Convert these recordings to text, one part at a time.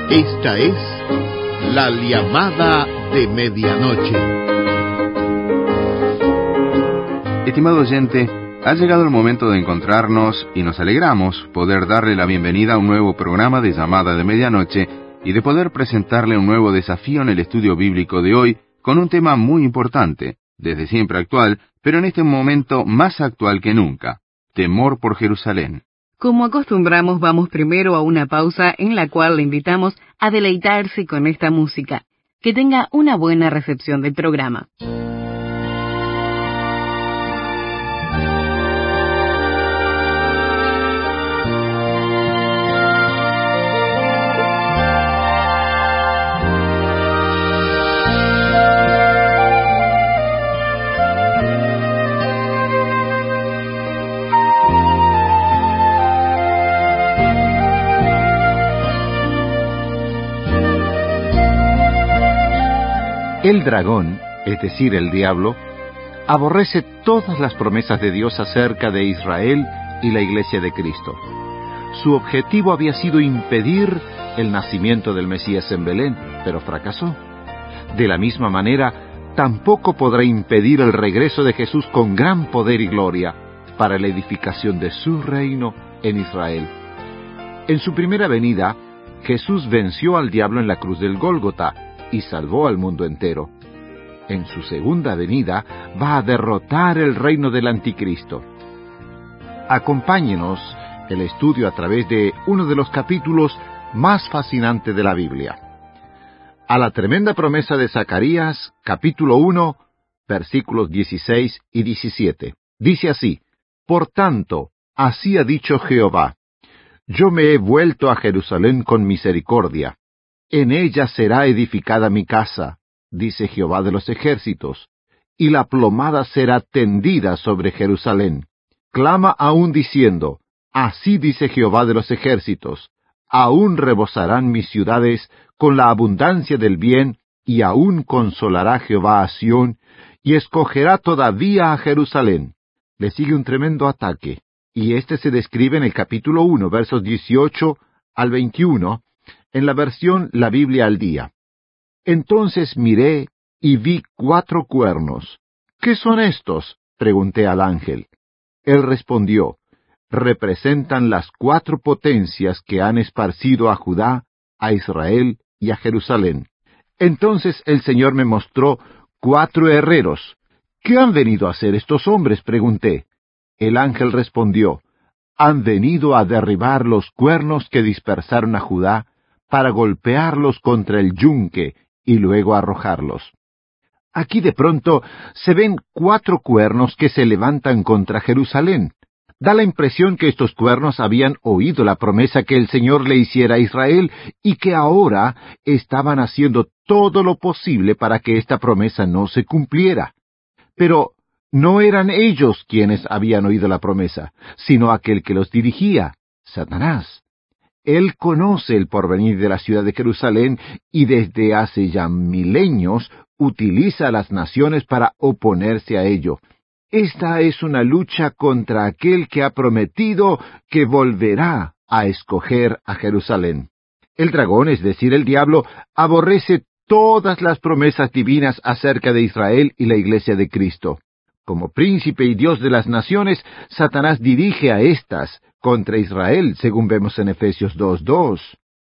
Esta es la llamada de medianoche. Estimado oyente, ha llegado el momento de encontrarnos y nos alegramos poder darle la bienvenida a un nuevo programa de llamada de medianoche y de poder presentarle un nuevo desafío en el estudio bíblico de hoy con un tema muy importante, desde siempre actual, pero en este momento más actual que nunca: temor por Jerusalén. Como acostumbramos, vamos primero a una pausa en la cual le invitamos a deleitarse con esta música. Que tenga una buena recepción del programa. El dragón, es decir, el diablo, aborrece todas las promesas de Dios acerca de Israel y la Iglesia de Cristo. Su objetivo había sido impedir el nacimiento del Mesías en Belén, pero fracasó. De la misma manera, tampoco podrá impedir el regreso de Jesús con gran poder y gloria para la edificación de su reino en Israel. En su primera venida, Jesús venció al diablo en la cruz del Gólgota y salvó al mundo entero. En su segunda venida va a derrotar el reino del anticristo. Acompáñenos el estudio a través de uno de los capítulos más fascinantes de la Biblia. A la tremenda promesa de Zacarías, capítulo 1, versículos 16 y 17. Dice así: Por tanto, así ha dicho Jehová: yo me he vuelto a Jerusalén con misericordia. En ella será edificada mi casa, dice Jehová de los ejércitos, y la plomada será tendida sobre Jerusalén. Clama aún diciendo: así dice Jehová de los ejércitos, aún rebosarán mis ciudades con la abundancia del bien, y aún consolará Jehová a Sión, y escogerá todavía a Jerusalén. Le sigue un tremendo ataque, y este se describe en el capítulo 1, versos 18 al 21, en la versión La Biblia al Día. Entonces miré y vi 4 cuernos. ¿Qué son estos?, pregunté al ángel. Él respondió: representan las 4 potencias que han esparcido a Judá, a Israel y a Jerusalén. Entonces el Señor me mostró 4 herreros. ¿Qué han venido a hacer estos hombres?, pregunté. El ángel respondió: han venido a derribar los cuernos que dispersaron a Judá, para golpearlos contra el yunque y luego arrojarlos. Aquí de pronto se ven 4 cuernos que se levantan contra Jerusalén. Da la impresión que estos cuernos habían oído la promesa que el Señor le hiciera a Israel y que ahora estaban haciendo todo lo posible para que esta promesa no se cumpliera. Pero no eran ellos quienes habían oído la promesa, sino aquel que los dirigía, Satanás. Él conoce el porvenir de la ciudad de Jerusalén y desde hace ya milenios utiliza a las naciones para oponerse a ello. Esta es una lucha contra aquel que ha prometido que volverá a escoger a Jerusalén. El dragón, es decir, el diablo, aborrece todas las promesas divinas acerca de Israel y la Iglesia de Cristo. Como príncipe y Dios de las naciones, Satanás dirige a éstas contra Israel, según vemos en Efesios 2:2.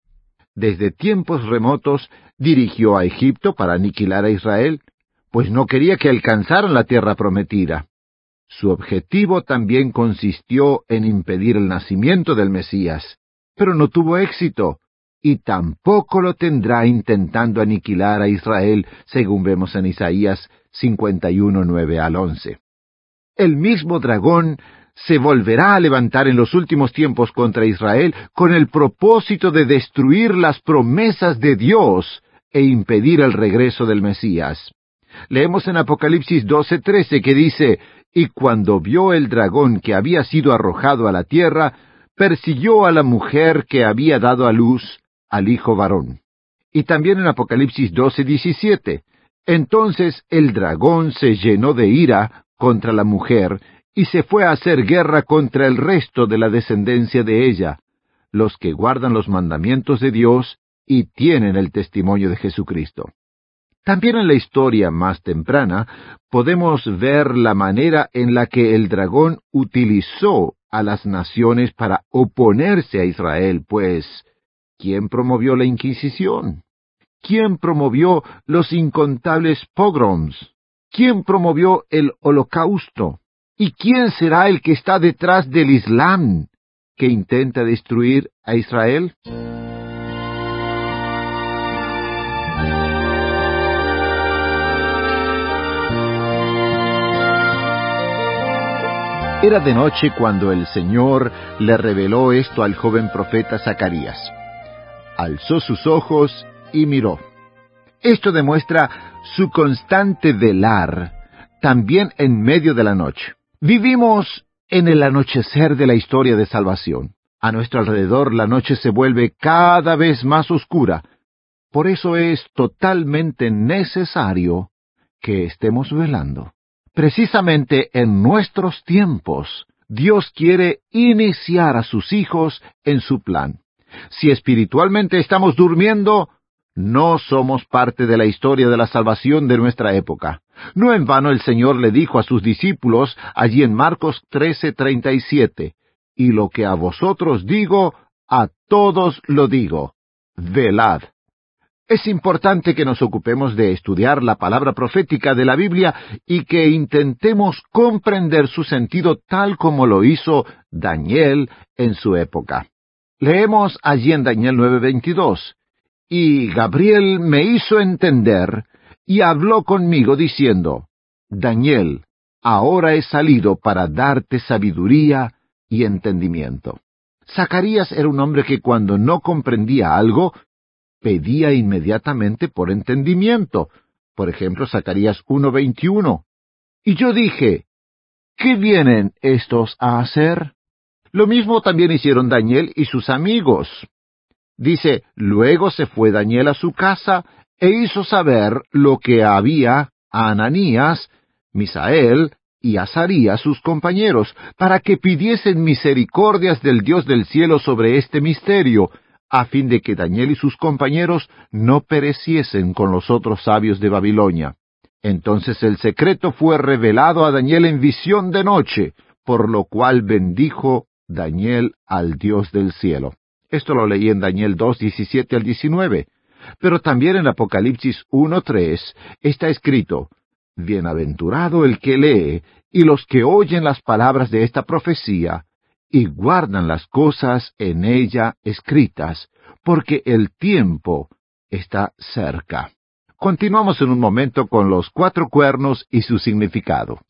Desde tiempos remotos dirigió a Egipto para aniquilar a Israel, pues no quería que alcanzaran la tierra prometida. Su objetivo también consistió en impedir el nacimiento del Mesías, pero no tuvo éxito, y tampoco lo tendrá intentando aniquilar a Israel, según vemos en Isaías 51, 9 al 11. El mismo dragón se volverá a levantar en los últimos tiempos contra Israel con el propósito de destruir las promesas de Dios e impedir el regreso del Mesías. Leemos en Apocalipsis 12:13 que dice: y cuando vio el dragón que había sido arrojado a la tierra, persiguió a la mujer que había dado a luz al hijo varón. Y también en Apocalipsis 12:17, entonces el dragón se llenó de ira contra la mujer y se fue a hacer guerra contra el resto de la descendencia de ella, los que guardan los mandamientos de Dios y tienen el testimonio de Jesucristo. También en la historia más temprana podemos ver la manera en la que el dragón utilizó a las naciones para oponerse a Israel, pues ¿quién promovió la Inquisición? ¿Quién promovió los incontables pogroms? ¿Quién promovió el Holocausto? ¿Y quién será el que está detrás del Islam que intenta destruir a Israel? Era de noche cuando el Señor le reveló esto al joven profeta Zacarías. Alzó sus ojos y miró. Esto demuestra su constante velar, también en medio de la noche. Vivimos en el anochecer de la historia de salvación. A nuestro alrededor la noche se vuelve cada vez más oscura. Por eso es totalmente necesario que estemos velando. Precisamente en nuestros tiempos, Dios quiere iniciar a sus hijos en su plan. Si espiritualmente estamos durmiendo, no somos parte de la historia de la salvación de nuestra época. No en vano el Señor le dijo a sus discípulos allí en Marcos 13:37, «Y lo que a vosotros digo, a todos lo digo, velad». Es importante que nos ocupemos de estudiar la palabra profética de la Biblia y que intentemos comprender su sentido tal como lo hizo Daniel en su época. Leemos allí en Daniel 9:22, «Y Gabriel me hizo entender y habló conmigo diciendo, Daniel, ahora he salido para darte sabiduría y entendimiento». Zacarías era un hombre que cuando no comprendía algo, pedía inmediatamente por entendimiento. Por ejemplo, Zacarías 1:21. «Y yo dije, ¿qué vienen estos a hacer?». Lo mismo también hicieron Daniel y sus amigos. Dice, «Luego se fue Daniel a su casa e hizo saber lo que había a Ananías, Misael y Azarías sus compañeros, para que pidiesen misericordias del Dios del cielo sobre este misterio, a fin de que Daniel y sus compañeros no pereciesen con los otros sabios de Babilonia. Entonces el secreto fue revelado a Daniel en visión de noche, por lo cual bendijo Daniel al Dios del cielo». Esto lo leí en Daniel 2:17 al 19. Pero también en Apocalipsis 1:3 está escrito, «Bienaventurado el que lee, y los que oyen las palabras de esta profecía, y guardan las cosas en ella escritas, porque el tiempo está cerca». Continuamos en un momento con los 4 cuernos y su significado.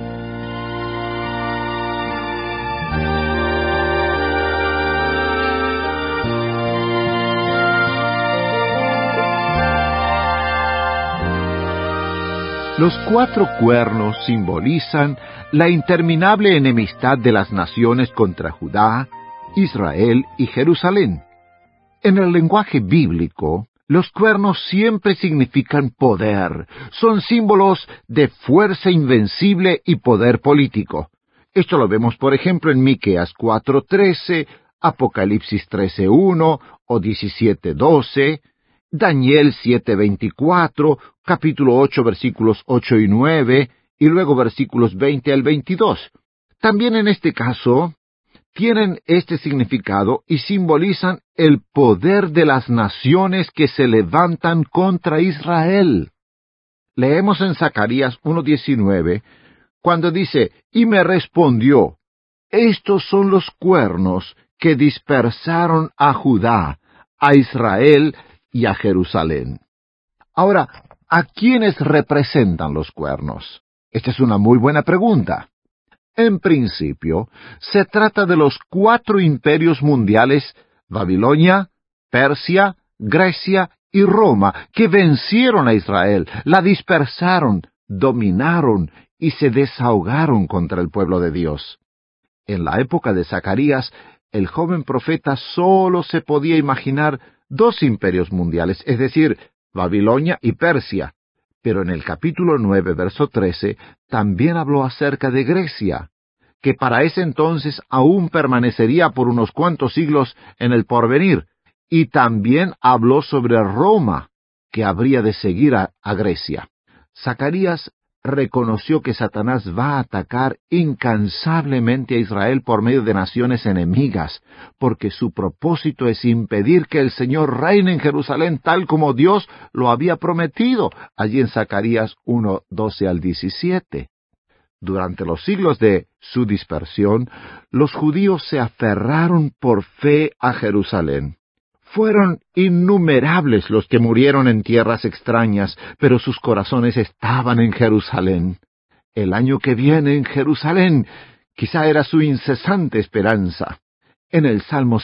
Los 4 cuernos simbolizan la interminable enemistad de las naciones contra Judá, Israel y Jerusalén. En el lenguaje bíblico, los cuernos siempre significan poder, son símbolos de fuerza invencible y poder político. Esto lo vemos, por ejemplo, en Miqueas 4:13, Apocalipsis 13:1 o 17:12, Daniel 7:24, capítulo 8, versículos 8 y 9, y luego versículos 20 al 22. También en este caso, tienen este significado y simbolizan el poder de las naciones que se levantan contra Israel. Leemos en Zacarías 1:19, cuando dice, «Y me respondió, estos son los cuernos que dispersaron a Judá, a Israel y a Jerusalén». Ahora, ¿a quiénes representan los cuernos? Esta es una muy buena pregunta. En principio, se trata de los 4 imperios mundiales, Babilonia, Persia, Grecia y Roma, que vencieron a Israel, la dispersaron, dominaron y se desahogaron contra el pueblo de Dios. En la época de Zacarías, el joven profeta solo se podía imaginar 2 imperios mundiales, es decir, Babilonia y Persia. Pero en el capítulo 9, verso 13, también habló acerca de Grecia, que para ese entonces aún permanecería por unos cuantos siglos en el porvenir, y también habló sobre Roma, que habría de seguir a Grecia. Zacarías reconoció que Satanás va a atacar incansablemente a Israel por medio de naciones enemigas, porque su propósito es impedir que el Señor reine en Jerusalén tal como Dios lo había prometido, allí en Zacarías 1, 12 al 17. Durante los siglos de su dispersión, los judíos se aferraron por fe a Jerusalén. Fueron innumerables los que murieron en tierras extrañas, pero sus corazones estaban en Jerusalén. El año que viene en Jerusalén, quizá era su incesante esperanza. En el Salmo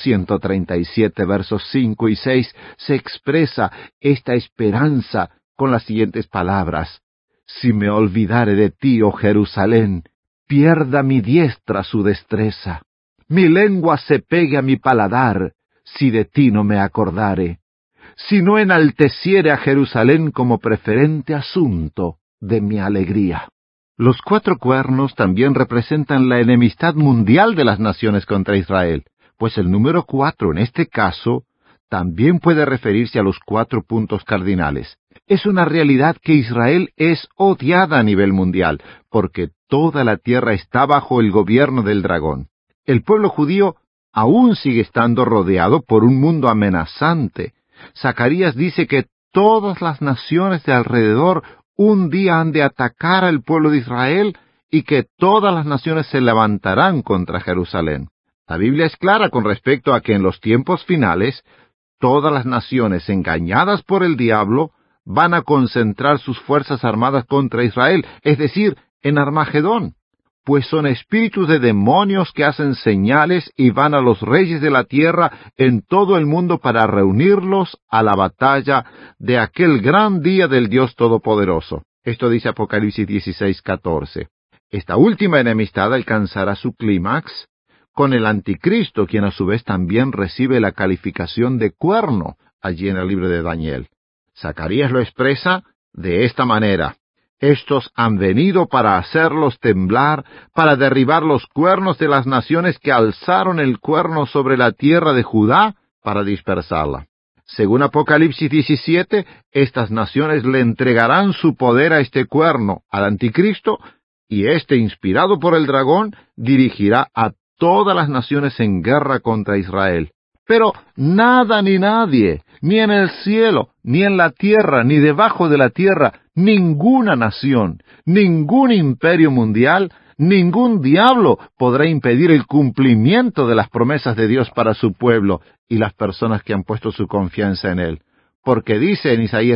137, versos 5 y 6, se expresa esta esperanza con las siguientes palabras: Si me olvidare de ti, oh Jerusalén, pierda mi diestra su destreza. Mi lengua se pegue a mi paladar, si de ti no me acordare, si no enalteciere a Jerusalén como preferente asunto de mi alegría. Los 4 cuernos también representan la enemistad mundial de las naciones contra Israel, pues el número 4 en este caso también puede referirse a los 4 puntos cardinales. Es una realidad que Israel es odiada a nivel mundial, porque toda la tierra está bajo el gobierno del dragón. El pueblo judío aún sigue estando rodeado por un mundo amenazante. Zacarías dice que todas las naciones de alrededor un día han de atacar al pueblo de Israel y que todas las naciones se levantarán contra Jerusalén. La Biblia es clara con respecto a que en los tiempos finales, todas las naciones engañadas por el diablo van a concentrar sus fuerzas armadas contra Israel, es decir, en Armagedón, pues son espíritus de demonios que hacen señales y van a los reyes de la tierra en todo el mundo para reunirlos a la batalla de aquel gran día del Dios Todopoderoso. Esto dice Apocalipsis 16:14. Esta última enemistad alcanzará su clímax con el anticristo, quien a su vez también recibe la calificación de cuerno allí en el libro de Daniel. Zacarías lo expresa de esta manera: Estos han venido para hacerlos temblar, para derribar los cuernos de las naciones que alzaron el cuerno sobre la tierra de Judá, para dispersarla. Según Apocalipsis 17, estas naciones le entregarán su poder a este cuerno, al anticristo, y éste, inspirado por el dragón, dirigirá a todas las naciones en guerra contra Israel. Pero nada ni nadie, ni en el cielo, ni en la tierra, ni debajo de la tierra, ninguna nación, ningún imperio mundial, ningún diablo podrá impedir el cumplimiento de las promesas de Dios para su pueblo y las personas que han puesto su confianza en Él. Porque dice en Isaías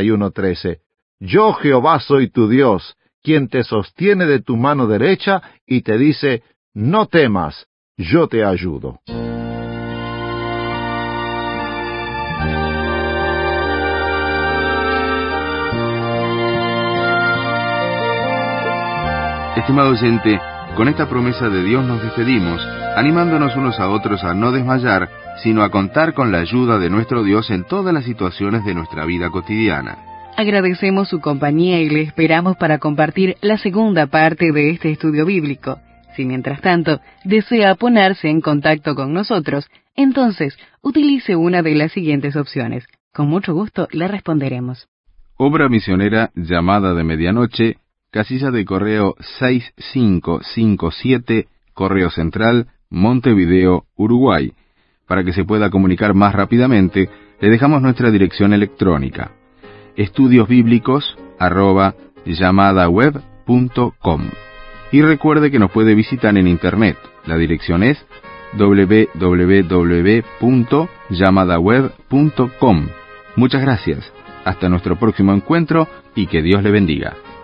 41:13, Yo Jehová soy tu Dios, quien te sostiene de tu mano derecha y te dice, no temas, yo te ayudo. Estimado oyente, con esta promesa de Dios nos despedimos, animándonos unos a otros a no desmayar, sino a contar con la ayuda de nuestro Dios en todas las situaciones de nuestra vida cotidiana. Agradecemos su compañía y le esperamos para compartir la segunda parte de este estudio bíblico. Si mientras tanto desea ponerse en contacto con nosotros, entonces utilice una de las siguientes opciones. Con mucho gusto le responderemos. Obra misionera Llamada de Medianoche, casilla de correo 6557, Correo Central, Montevideo, Uruguay. Para que se pueda comunicar más rápidamente, le dejamos nuestra dirección electrónica: estudiosbiblicos@llamadaweb.com. Y recuerde que nos puede visitar en Internet. La dirección es www.llamadaweb.com. Muchas gracias. Hasta nuestro próximo encuentro y que Dios le bendiga.